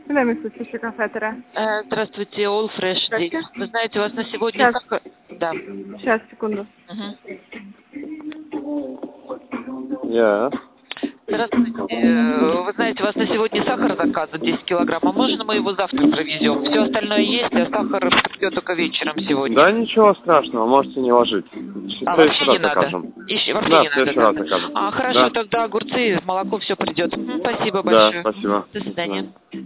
Здравствуйте, All Fresh здесь. Вы знаете, у вас на сегодня Сейчас. сахар... Да. Сейчас, секунду. Здравствуйте. Вы знаете, у вас на сегодня сахар заказан 10 килограмм. А можно мы его завтра провезем? Все остальное есть, а сахар придет только вечером сегодня. Да ничего страшного, можете не ложить. Вообще не надо? Закажем. Вообще Да, не в надо, следующий раз закажем. Хорошо, Да. тогда огурцы, молоко, все придет. Спасибо Да, большое. спасибо. До свидания.